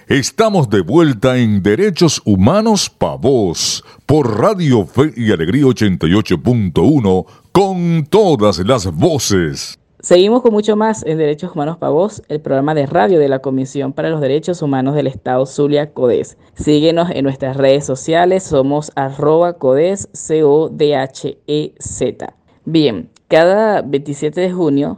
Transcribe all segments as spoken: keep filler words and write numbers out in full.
Estamos de vuelta en Derechos Humanos Pa' Vos, por Radio Fe y Alegría ochenta y ocho punto uno, con todas las voces. Seguimos con mucho más en Derechos Humanos Pa' Vos, el programa de radio de la Comisión para los Derechos Humanos del Estado Zulia, CODES. Síguenos en nuestras redes sociales, somos arroba CODES, C O D H E Z. Bien, cada veintisiete de junio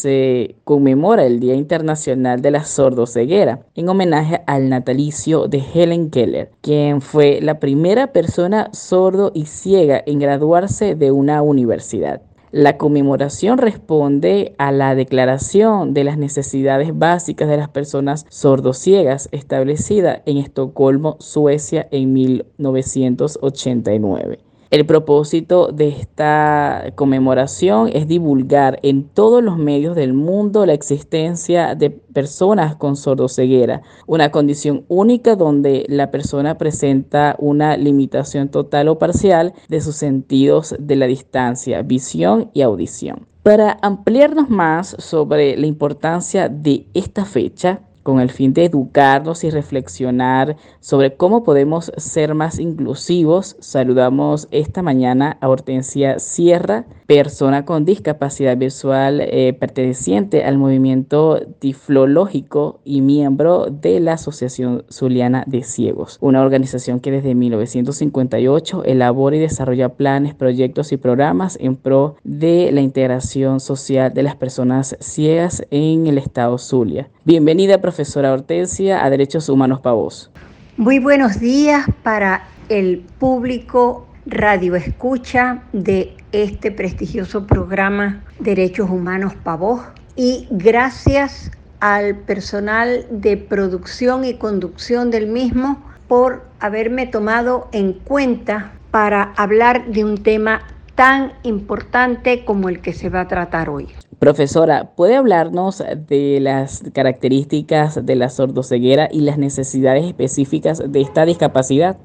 se conmemora el Día Internacional de la Sordoceguera en homenaje al natalicio de Helen Keller, quien fue la primera persona sordo y ciega en graduarse de una universidad. La conmemoración responde a la Declaración de las Necesidades Básicas de las Personas Sordociegas establecida en Estocolmo, Suecia, en mil novecientos ochenta y nueve. El propósito de esta conmemoración es divulgar en todos los medios del mundo la existencia de personas con sordoceguera, una condición única donde la persona presenta una limitación total o parcial de sus sentidos de la distancia, visión y audición. Para ampliarnos más sobre la importancia de esta fecha, con el fin de educarnos y reflexionar sobre cómo podemos ser más inclusivos, saludamos esta mañana a Hortensia Sierra, persona con discapacidad visual eh, perteneciente al movimiento tiflológico y miembro de la Asociación Zuliana de Ciegos, una organización que desde mil novecientos cincuenta y ocho elabora y desarrolla planes, proyectos y programas en pro de la integración social de las personas ciegas en el estado Zulia. Bienvenida, profesora Hortensia, a Derechos Humanos Pa' Vos. Muy buenos días para el público radio escucha de este prestigioso programa Derechos Humanos Pa' Vos, y gracias al personal de producción y conducción del mismo por haberme tomado en cuenta para hablar de un tema tan importante como el que se va a tratar hoy. Profesora, ¿puede hablarnos de las características de la sordoceguera y las necesidades específicas de esta discapacidad?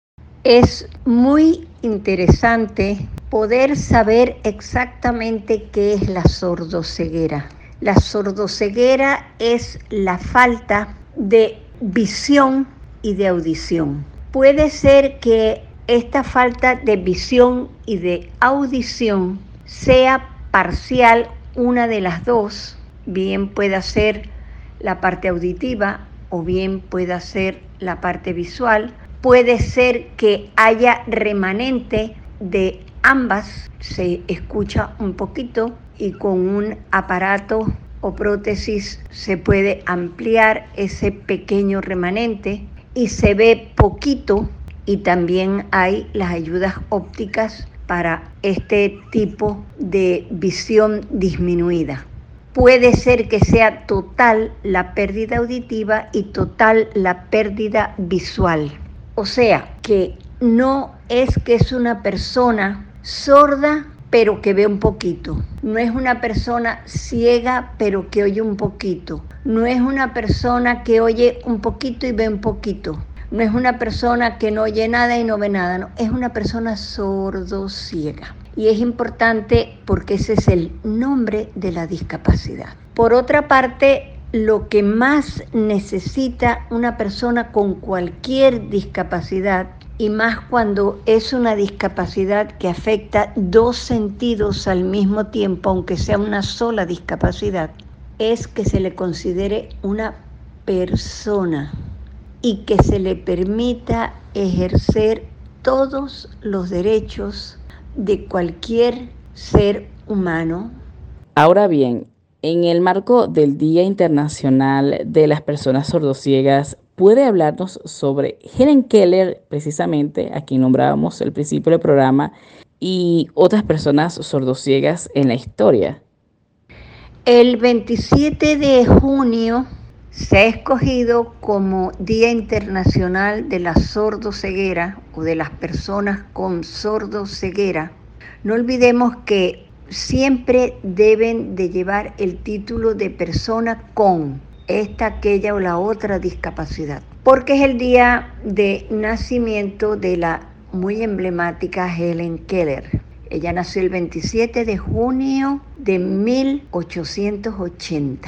Es muy interesante poder saber exactamente qué es la sordoceguera. La sordoceguera es la falta de visión y de audición. Puede ser que esta falta de visión y de audición sea parcial, una de las dos, bien pueda ser la parte auditiva o bien pueda ser la parte visual. Puede ser que haya remanente de ambas, se escucha un poquito y con un aparato o prótesis se puede ampliar ese pequeño remanente y se ve poquito, y también hay las ayudas ópticas para este tipo de visión disminuida. Puede ser que sea total la pérdida auditiva y total la pérdida visual. O sea, que no es que es una persona sorda pero que ve un poquito. No es una persona ciega pero que oye un poquito. No es una persona que oye un poquito y ve un poquito. No es una persona que no oye nada y no ve nada, no, es una persona sordo-ciega. Y es importante porque ese es el nombre de la discapacidad. Por otra parte, lo que más necesita una persona con cualquier discapacidad, y más cuando es una discapacidad que afecta dos sentidos al mismo tiempo, aunque sea una sola discapacidad, es que se le considere una persona y que se le permita ejercer todos los derechos de cualquier ser humano. Ahora bien, en el marco del Día Internacional de las Personas Sordociegas, ¿puede hablarnos sobre Helen Keller, precisamente, a quien nombrábamos al principio del programa, y otras personas sordociegas en la historia? El veintisiete de junio se ha escogido como Día Internacional de la Sordoceguera o de las personas con sordoceguera. No olvidemos que siempre deben de llevar el título de persona con esta, aquella o la otra discapacidad, porque es el día de nacimiento de la muy emblemática Helen Keller. Ella nació el veintisiete de junio de mil ochocientos ochenta.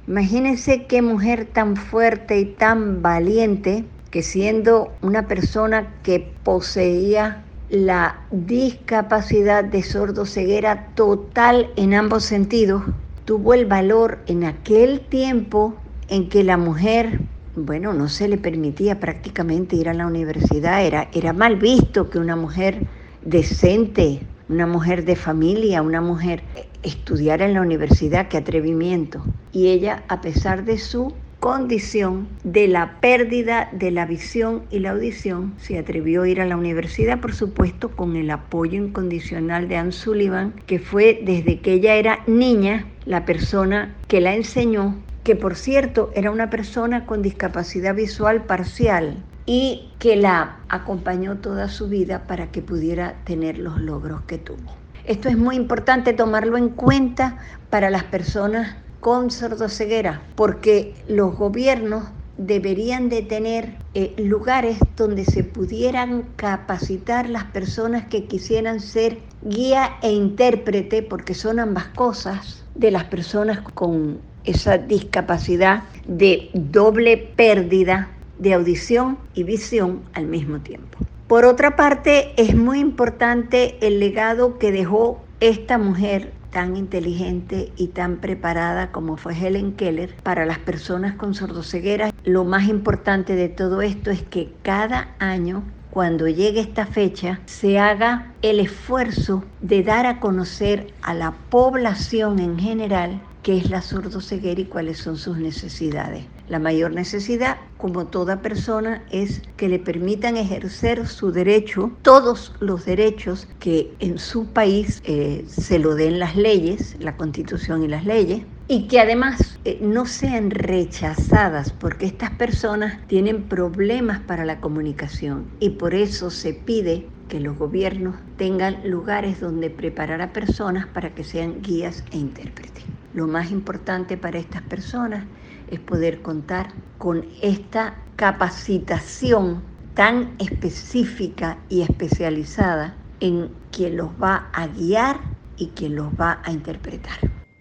Imagínense qué mujer tan fuerte y tan valiente, que siendo una persona que poseía la discapacidad de sordoceguera total en ambos sentidos, tuvo el valor en aquel tiempo en que la mujer, bueno, no se le permitía prácticamente ir a la universidad, era, era mal visto que una mujer decente, una mujer de familia, una mujer estudiara en la universidad, qué atrevimiento. Y ella, a pesar de su condición de la pérdida de la visión y la audición, se atrevió a ir a la universidad, por supuesto, con el apoyo incondicional de Anne Sullivan, que fue desde que ella era niña la persona que la enseñó, que por cierto era una persona con discapacidad visual parcial y que la acompañó toda su vida para que pudiera tener los logros que tuvo. Esto es muy importante tomarlo en cuenta para las personas con sordoceguera, porque los gobiernos deberían de tener eh, lugares donde se pudieran capacitar las personas que quisieran ser guía e intérprete, porque son ambas cosas, de las personas con esa discapacidad de doble pérdida de audición y visión al mismo tiempo. Por otra parte, es muy importante el legado que dejó esta mujer tan inteligente y tan preparada como fue Helen Keller para las personas con sordoceguera. Lo más importante de todo esto es que cada año, cuando llegue esta fecha, se haga el esfuerzo de dar a conocer a la población en general qué es la sordoceguera y cuáles son sus necesidades. La mayor necesidad, como toda persona, es que le permitan ejercer su derecho, todos los derechos que en su país eh, se lo den las leyes, la Constitución y las leyes, y que además eh, no sean rechazadas, porque estas personas tienen problemas para la comunicación y por eso se pide que los gobiernos tengan lugares donde preparar a personas para que sean guías e intérpretes. Lo más importante para estas personas es poder contar con esta capacitación tan específica y especializada en quien los va a guiar y quien los va a interpretar.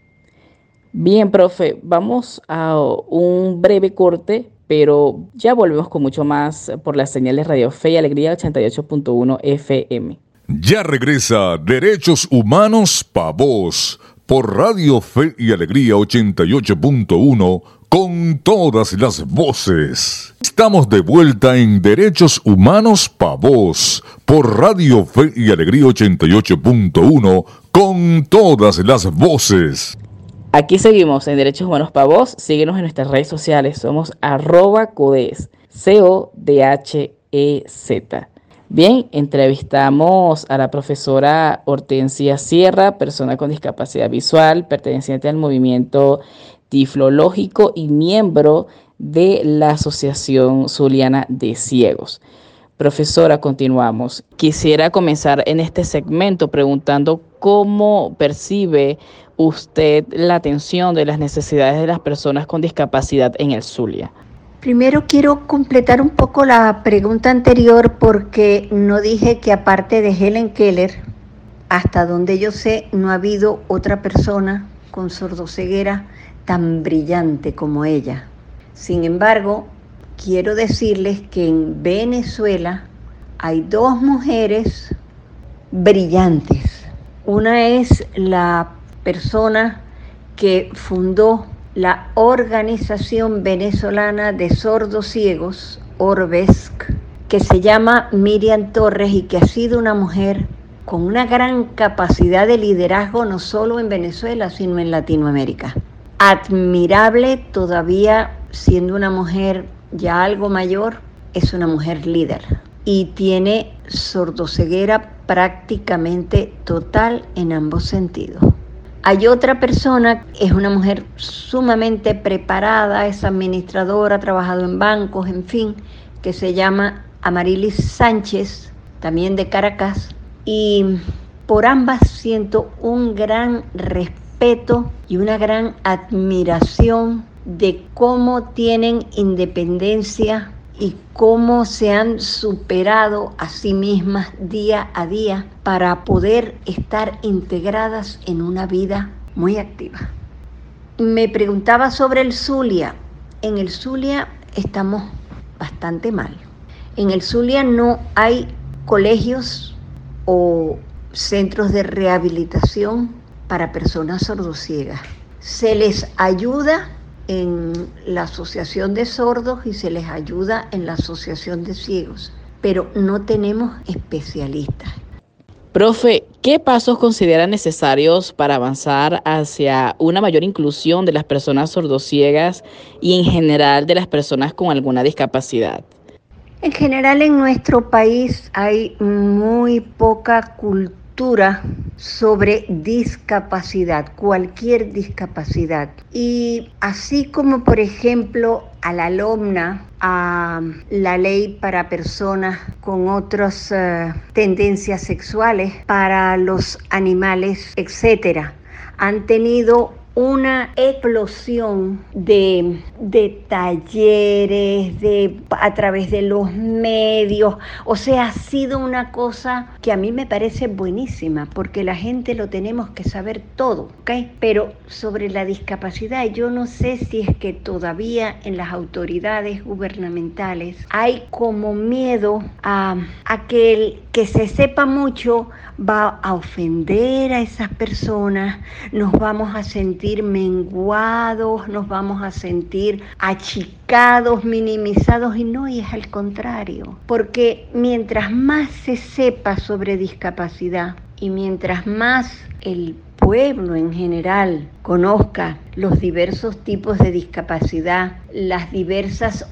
Bien, profe, vamos a un breve corte, pero ya volvemos con mucho más por las señales Radio Fe y Alegría ochenta y ocho punto uno F M. Ya regresa Derechos Humanos Pa' Vos por Radio Fe y Alegría ochenta y ocho punto uno con todas las voces. Estamos de vuelta en Derechos Humanos Pa' Vos por Radio Fe y Alegría ochenta y ocho punto uno con todas las voces. Aquí seguimos en Derechos Humanos Pa' Vos. Síguenos en nuestras redes sociales. Somos arroba codes, C O D H E Z. Bien, entrevistamos a la profesora Hortensia Sierra, persona con discapacidad visual, perteneciente al movimiento tiflológico y miembro de la Asociación Zuliana de Ciegos. Profesora, continuamos. Quisiera comenzar en este segmento preguntando cómo percibe usted la atención de las necesidades de las personas con discapacidad en el Zulia. Primero quiero completar un poco la pregunta anterior porque no dije que aparte de Helen Keller, hasta donde yo sé, no ha habido otra persona con sordoceguera tan brillante como ella. Sin embargo, quiero decirles que en Venezuela hay dos mujeres brillantes. Una es la persona que fundó la Organización Venezolana de Sordos Ciegos, Orbesc, que se llama Miriam Torres y que ha sido una mujer con una gran capacidad de liderazgo no solo en Venezuela, sino en Latinoamérica. Admirable, todavía siendo una mujer ya algo mayor, es una mujer líder y tiene sordoceguera prácticamente total en ambos sentidos. Hay otra persona, es una mujer sumamente preparada, es administradora, ha trabajado en bancos, en fin, que se llama Amarilis Sánchez, también de Caracas, y por ambas siento un gran respeto y una gran admiración de cómo tienen independencia y cómo se han superado a sí mismas día a día para poder estar integradas en una vida muy activa. me preguntaba sobre el Zulia. En el Zulia estamos bastante mal. En el Zulia no hay colegios o centros de rehabilitación para personas sordociegas. Se les ayuda en la Asociación de Sordos y se les ayuda en la Asociación de Ciegos, pero no tenemos especialistas. Profe, ¿qué pasos considera necesarios para avanzar hacia una mayor inclusión de las personas sordociegas y en general de las personas con alguna discapacidad? En general en nuestro país hay muy poca cultura sobre discapacidad, cualquier discapacidad. Y así como, por ejemplo, a la LOMNA, a la ley para personas con otras uh, tendencias sexuales, para los animales, etcétera, han tenido una explosión de, de talleres, de, a través de los medios. O sea, ha sido una cosa que a mí me parece buenísima, porque la gente lo tenemos que saber todo, ¿ok? Pero sobre la discapacidad, yo no sé si es que todavía en las autoridades gubernamentales hay como miedo a, a que el que se sepa mucho va a ofender a esas personas, nos vamos a sentir menguados, nos vamos a sentir achicados, minimizados, y no, y es al contrario, porque mientras más se sepa sobre discapacidad y mientras más el pueblo en general conozca los diversos tipos de discapacidad, las diversas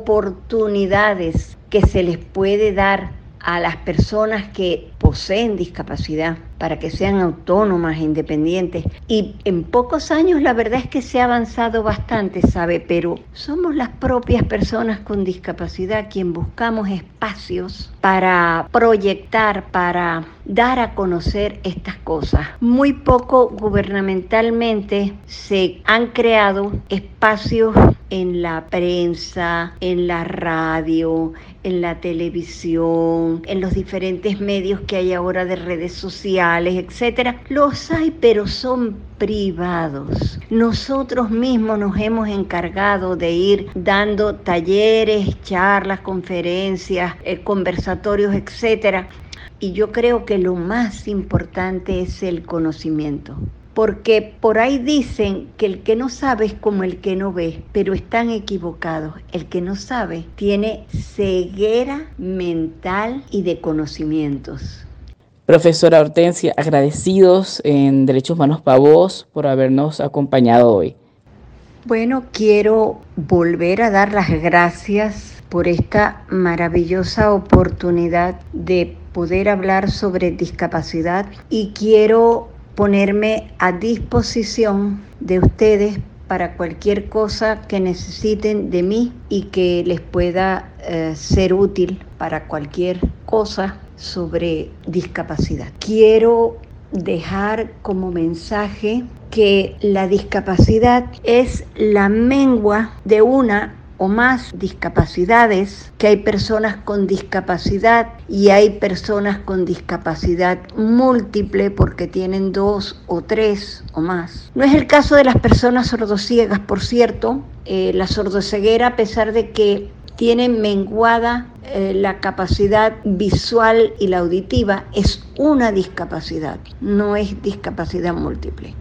oportunidades que se les puede dar a las personas que poseen discapacidad para que sean autónomas e independientes. Y en pocos años la verdad es que se ha avanzado bastante, ¿sabe? Pero somos las propias personas con discapacidad quien buscamos espacios para proyectar, para dar a conocer estas cosas. Muy poco gubernamentalmente se han creado espacios en la prensa, en la radio, en la televisión, en los diferentes medios que hay ahora de redes sociales, etcétera. Los hay, pero son privados. Nosotros mismos nos hemos encargado de ir dando talleres, charlas, conferencias, eh, conversatorios, etcétera. Y yo creo que lo más importante es el conocimiento. Porque por ahí dicen que el que no sabe es como el que no ve, pero están equivocados. El que no sabe tiene ceguera mental y de conocimientos. Profesora Hortensia, agradecidos en Derechos Humanos Pavós por habernos acompañado hoy. Bueno, quiero volver a dar las gracias por esta maravillosa oportunidad de poder hablar sobre discapacidad y quiero ponerme a disposición de ustedes para cualquier cosa que necesiten de mí y que les pueda eh, ser útil para cualquier cosa sobre discapacidad. Quiero dejar como mensaje que la discapacidad es la mengua de una o más discapacidades, que hay personas con discapacidad y hay personas con discapacidad múltiple porque tienen dos o tres o más. No es el caso de las personas sordociegas, por cierto. Eh, la sordoceguera, a pesar de que tienen menguada eh, la capacidad visual y la auditiva, es una discapacidad, no es discapacidad múltiple.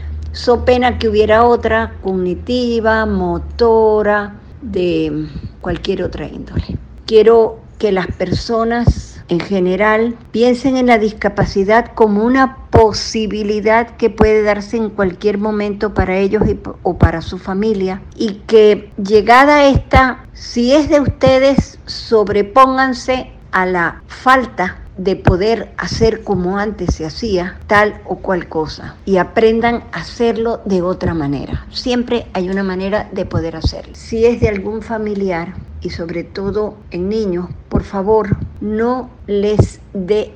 So pena que hubiera otra, cognitiva, motora, de cualquier otra índole. Quiero que las personas en general piensen en la discapacidad como una posibilidad que puede darse en cualquier momento para ellos y, o para su familia, y que llegada esta, si es de ustedes, sobrepónganse a la falta de poder hacer como antes se hacía tal o cual cosa y aprendan a hacerlo de otra manera. Siempre hay una manera de poder hacerlo. Si es de algún familiar y sobre todo en niños, por favor, no les dé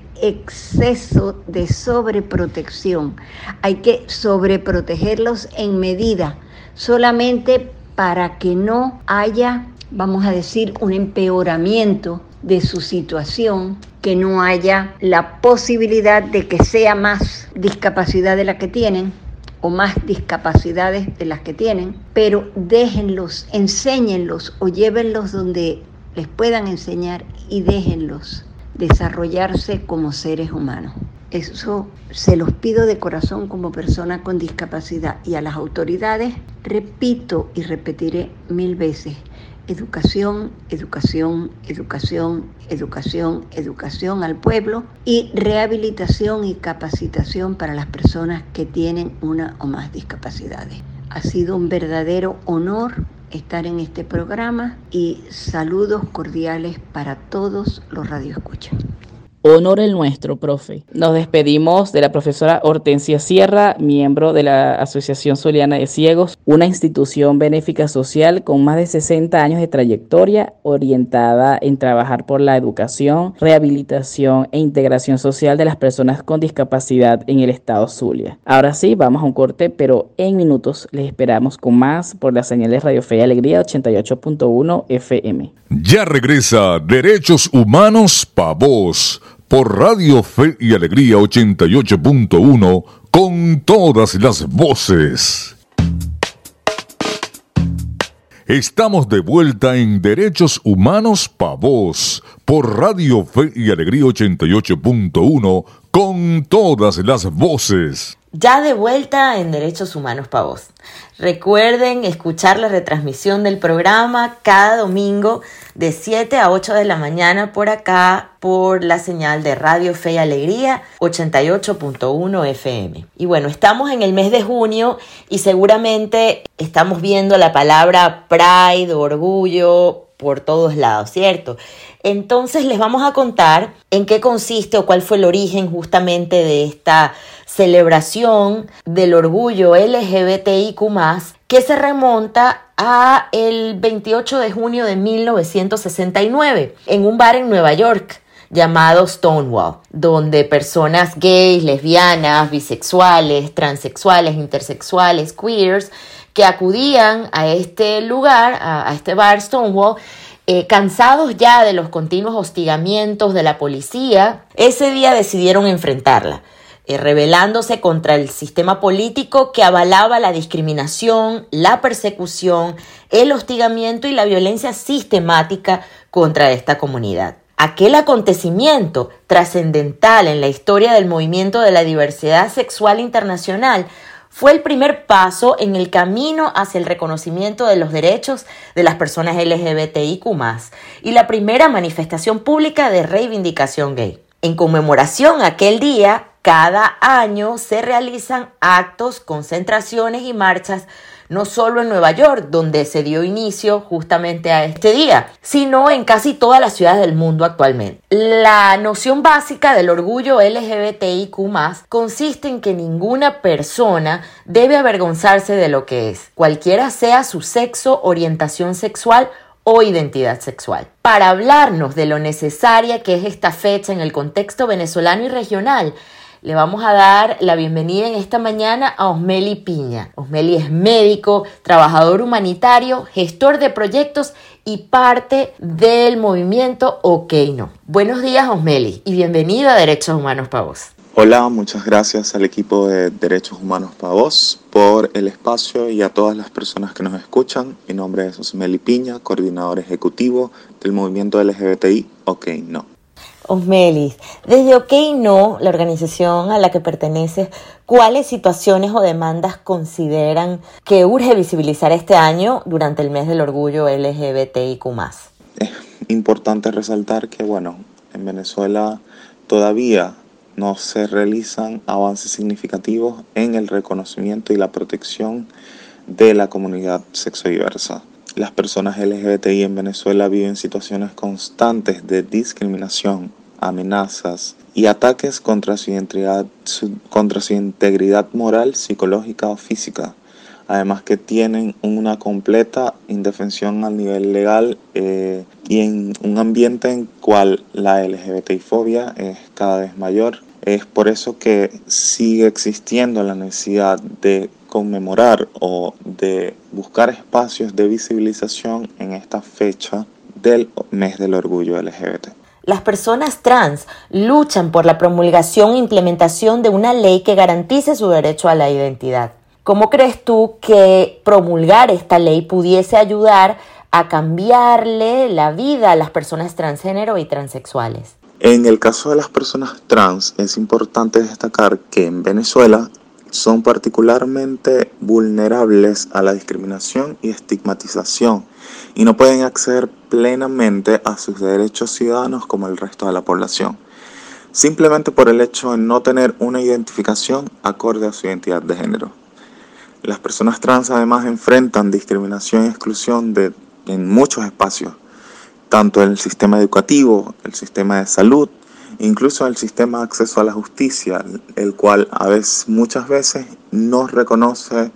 exceso de sobreprotección. Hay que sobreprotegerlos en medida, solamente para que no haya, vamos a decir, un empeoramiento de su situación, que no haya la posibilidad de que sea más discapacidad de la que tienen, o más discapacidades de las que tienen, pero déjenlos, enséñenlos o llévenlos donde les puedan enseñar y déjenlos desarrollarse como seres humanos. Eso se los pido de corazón como persona con discapacidad, y a las autoridades repito y repetiré mil veces: educación, educación, educación, educación, educación al pueblo y rehabilitación y capacitación para las personas que tienen una o más discapacidades. Ha sido un verdadero honor estar en este programa y saludos cordiales para todos los radioescuchas. Honor el nuestro, profe. Nos despedimos de la profesora Hortensia Sierra, miembro de la Asociación Zuliana de Ciegos, una institución benéfica social con más de sesenta años de trayectoria orientada en trabajar por la educación, rehabilitación e integración social de las personas con discapacidad en el estado Zulia. Ahora sí, vamos a un corte, pero en minutos les esperamos con más por la señal de Radio Fe y Alegría ochenta y ocho punto uno F M. Ya regresa Derechos Humanos Pa' Vos por Radio Fe y Alegría ochenta y ocho punto uno con todas las voces. Estamos de vuelta en Derechos Humanos Pa' Vos por Radio Fe y Alegría ochenta y ocho punto uno con todas las voces. Ya de vuelta en Derechos Humanos Pa' Vos. Recuerden escuchar la retransmisión del programa cada domingo de siete a ocho de la mañana por acá, por la señal de Radio Fe y Alegría ochenta y ocho punto uno F M. Y bueno, estamos en el mes de junio y seguramente estamos viendo la palabra Pride, orgullo, por todos lados, ¿cierto? Entonces les vamos a contar en qué consiste o cuál fue el origen justamente de esta celebración del orgullo L G B T I Q más, que se remonta a el veintiocho de junio de mil novecientos sesenta y nueve en un bar en Nueva York llamado Stonewall, donde personas gays, lesbianas, bisexuales, transexuales, intersexuales, queers, que acudían a este lugar, a, a este bar Stonewall, eh, cansados ya de los continuos hostigamientos de la policía, ese día decidieron enfrentarla, eh, rebelándose contra el sistema político que avalaba la discriminación, la persecución, el hostigamiento y la violencia sistemática contra esta comunidad. Aquel acontecimiento trascendental en la historia del movimiento de la diversidad sexual internacional fue el primer paso en el camino hacia el reconocimiento de los derechos de las personas L G B T I Q más, y la primera manifestación pública de reivindicación gay. En conmemoración a aquel día, cada año se realizan actos, concentraciones y marchas, no solo en Nueva York, donde se dio inicio justamente a este día, sino en casi todas las ciudades del mundo actualmente. La noción básica del orgullo L G B T I Q más, consiste en que ninguna persona debe avergonzarse de lo que es, cualquiera sea su sexo, orientación sexual o identidad sexual. Para hablarnos de lo necesaria que es esta fecha en el contexto venezolano y regional, le vamos a dar la bienvenida en esta mañana a Osmeli Piña. Osmeli es médico, trabajador humanitario, gestor de proyectos y parte del movimiento OK No. Buenos días, Osmeli, y bienvenido a Derechos Humanos Pa' Vos. Hola, muchas gracias al equipo de Derechos Humanos Pa' Vos por el espacio y a todas las personas que nos escuchan. Mi nombre es Osmeli Piña, coordinador ejecutivo del movimiento L G B T I OK No. Osmeli, desde OK No, la organización a la que perteneces, ¿cuáles situaciones o demandas consideran que urge visibilizar este año durante el mes del orgullo L G B T I Q más? Es importante resaltar que, bueno, en Venezuela todavía no se realizan avances significativos en el reconocimiento y la protección de la comunidad sexodiversa. Las personas L G B T I en Venezuela viven situaciones constantes de discriminación, amenazas y ataques contra su integridad, su, contra su integridad moral, psicológica o física. Además que tienen una completa indefensión a nivel legal eh, y en un ambiente en cual la L G B T I fobia es cada vez mayor. Es por eso que sigue existiendo la necesidad de conmemorar o de buscar espacios de visibilización en esta fecha del mes del orgullo L G B T. Las personas trans luchan por la promulgación e implementación de una ley que garantice su derecho a la identidad. ¿Cómo crees tú que promulgar esta ley pudiese ayudar a cambiarle la vida a las personas transgénero y transexuales? En el caso de las personas trans, es importante destacar que en Venezuela son particularmente vulnerables a la discriminación y estigmatización y no pueden acceder plenamente a sus derechos ciudadanos como el resto de la población, simplemente por el hecho de no tener una identificación acorde a su identidad de género. Las personas trans además enfrentan discriminación y exclusión de, en muchos espacios, tanto en el sistema educativo, el sistema de salud, incluso el sistema de acceso a la justicia, el cual a veces, muchas veces no reconoce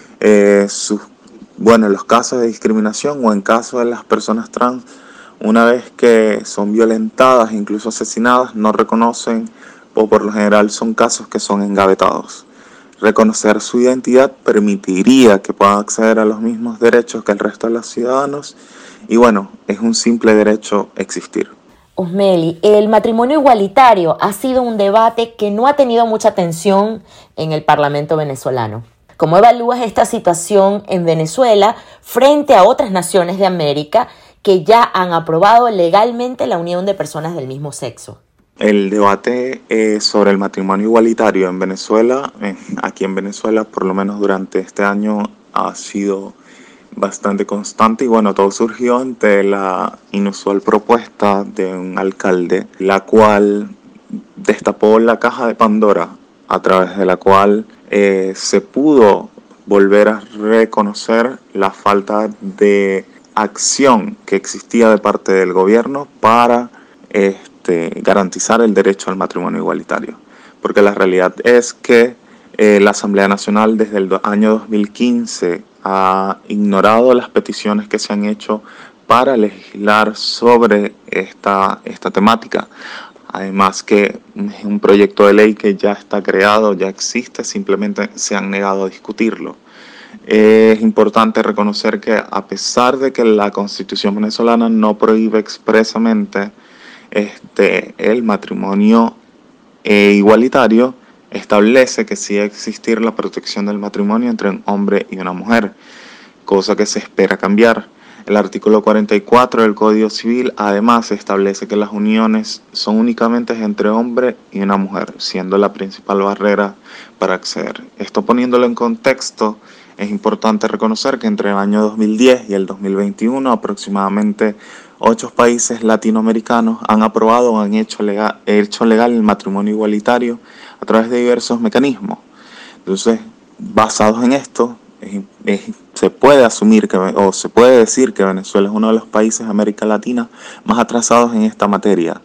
eh, sus, bueno, los casos de discriminación, o en caso de las personas trans, una vez que son violentadas, incluso asesinadas, no reconocen, o por lo general son casos que son engavetados. Reconocer su identidad permitiría que puedan acceder a los mismos derechos que el resto de los ciudadanos y bueno, es un simple derecho existir. Osmeli, el matrimonio igualitario ha sido un debate que no ha tenido mucha atención en el Parlamento venezolano. ¿Cómo evalúas esta situación en Venezuela frente a otras naciones de América que ya han aprobado legalmente la unión de personas del mismo sexo? El debate eh, sobre el matrimonio igualitario en Venezuela, eh, aquí en Venezuela, por lo menos durante este año, ha sido bastante constante y bueno, todo surgió ante la inusual propuesta de un alcalde, la cual destapó la caja de Pandora, a través de la cual eh, se pudo volver a reconocer la falta de acción que existía de parte del gobierno para este, garantizar el derecho al matrimonio igualitario. Porque la realidad es que eh, la Asamblea Nacional desde el do- año dos mil quince ha ignorado las peticiones que se han hecho para legislar sobre esta, esta temática. Además que es un proyecto de ley que ya está creado, ya existe, simplemente se han negado a discutirlo. Es importante reconocer que a pesar de que la Constitución venezolana no prohíbe expresamente este, el matrimonio eh, igualitario, establece que sí debe existir la protección del matrimonio entre un hombre y una mujer, cosa que se espera cambiar. El artículo cuarenta y cuatro del Código Civil además establece que las uniones son únicamente entre hombre y una mujer, siendo la principal barrera para acceder. Esto poniéndolo en contexto, es importante reconocer que entre el año dos mil diez y el dos mil veintiuno aproximadamente ocho países latinoamericanos han aprobado o han hecho legal, hecho legal el matrimonio igualitario a través de diversos mecanismos. Entonces, basados en esto, es, es, se puede asumir que, o se puede decir que Venezuela es uno de los países de América Latina más atrasados en esta materia,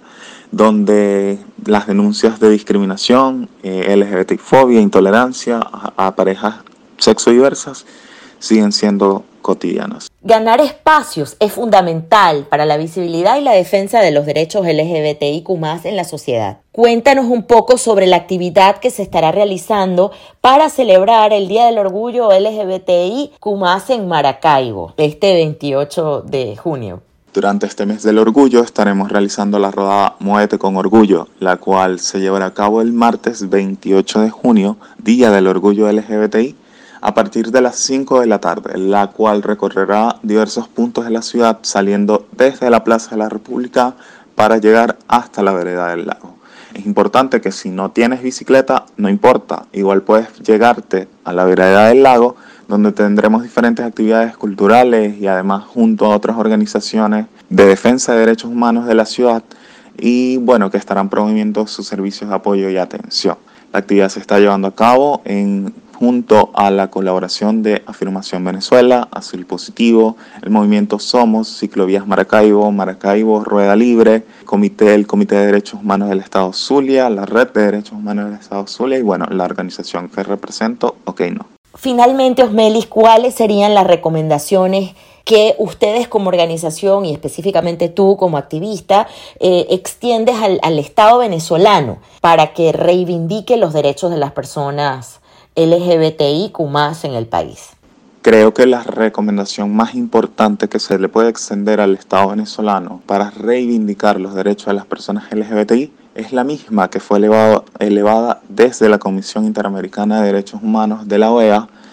donde las denuncias de discriminación, eh, LGBTfobia, intolerancia a, a parejas sexodiversas siguen siendo cotidianas. Ganar espacios es fundamental para la visibilidad y la defensa de los derechos L G B T I Q más, en la sociedad. Cuéntanos un poco sobre la actividad que se estará realizando para celebrar el Día del Orgullo L G B T I Q más en Maracaibo, este veintiocho de junio. Durante este mes del orgullo estaremos realizando la rodada Muévete con Orgullo, la cual se llevará a cabo el martes veintiocho de junio, Día del Orgullo L G B T I, a partir de las cinco de la tarde, la cual recorrerá diversos puntos de la ciudad, saliendo desde la Plaza de la República para llegar hasta la Vereda del Lago. Es importante que si no tienes bicicleta, no importa, igual puedes llegarte a la Vereda del Lago, donde tendremos diferentes actividades culturales y además junto a otras organizaciones de defensa de derechos humanos de la ciudad y bueno, que estarán promoviendo sus servicios de apoyo y atención. La actividad se está llevando a cabo en junto a la colaboración de Afirmación Venezuela, Azul Positivo, el movimiento Somos, Ciclovías Maracaibo, Maracaibo Rueda Libre, Comité, el Comité de Derechos Humanos del Estado Zulia, la Red de Derechos Humanos del Estado Zulia y bueno, la organización que represento, OK No. Finalmente, Osmelis, ¿cuáles serían las recomendaciones que ustedes como organización y específicamente tú como activista eh, extiendes al, al Estado venezolano para que reivindique los derechos de las personas L G B T I Q más, en el país? Creo que la recomendación más importante que se le puede extender al Estado venezolano para reivindicar los derechos de las personas L G B T I es la misma que fue elevado, elevada desde la Comisión Interamericana de Derechos Humanos de la O E A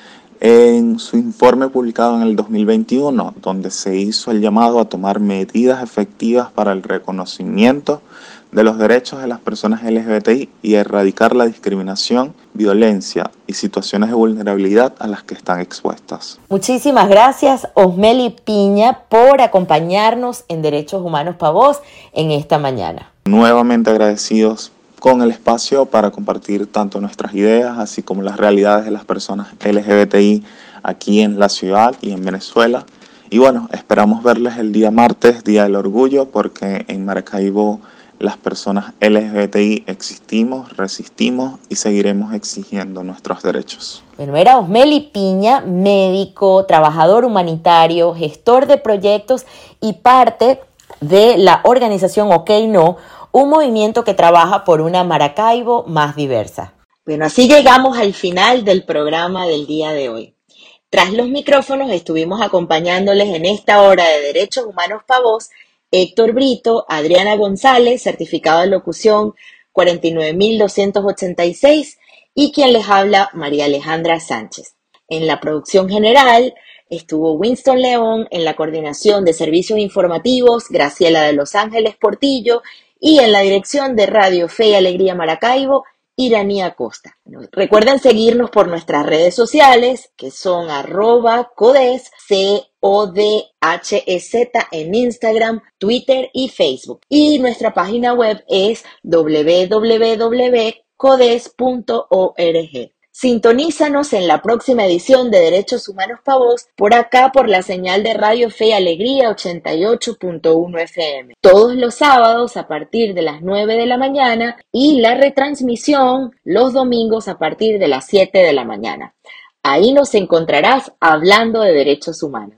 en su informe publicado en el dos mil veintiuno, donde se hizo el llamado a tomar medidas efectivas para el reconocimiento de los derechos de las personas L G B T I y erradicar la discriminación, violencia y situaciones de vulnerabilidad a las que están expuestas. Muchísimas gracias, Osmeli Piña, por acompañarnos en Derechos Humanos para Vos en esta mañana. Nuevamente agradecidos con el espacio para compartir tanto nuestras ideas, así como las realidades de las personas L G B T I aquí en la ciudad y en Venezuela. Y bueno, esperamos verles el día martes, Día del Orgullo, porque en Maracaibo las personas L G B T I existimos, resistimos y seguiremos exigiendo nuestros derechos. Bueno, era Osmeli Piña, médico, trabajador humanitario, gestor de proyectos y parte de la organización OK No, un movimiento que trabaja por una Maracaibo más diversa. Bueno, así llegamos al final del programa del día de hoy. Tras los micrófonos estuvimos acompañándoles en esta hora de Derechos Humanos para Vos, Héctor Brito, Adriana González, certificado de locución cuarenta y nueve mil doscientos ochenta y seis, y quien les habla, María Alejandra Sánchez. En la producción general estuvo Winston León, en la coordinación de servicios informativos, Graciela de Los Ángeles Portillo, y en la dirección de Radio Fe y Alegría Maracaibo, Iranía Costa. Recuerden seguirnos por nuestras redes sociales, que son arroba codes, C O D H E Z en Instagram, Twitter y Facebook. Y nuestra página web es doble u doble u doble u punto codes punto org. Sintonízanos en la próxima edición de Derechos Humanos para Vos, por acá por la señal de Radio Fe y Alegría ochenta y ocho punto uno F M. Todos los sábados a partir de las nueve de la mañana y la retransmisión los domingos a partir de las siete de la mañana. Ahí nos encontrarás hablando de derechos humanos.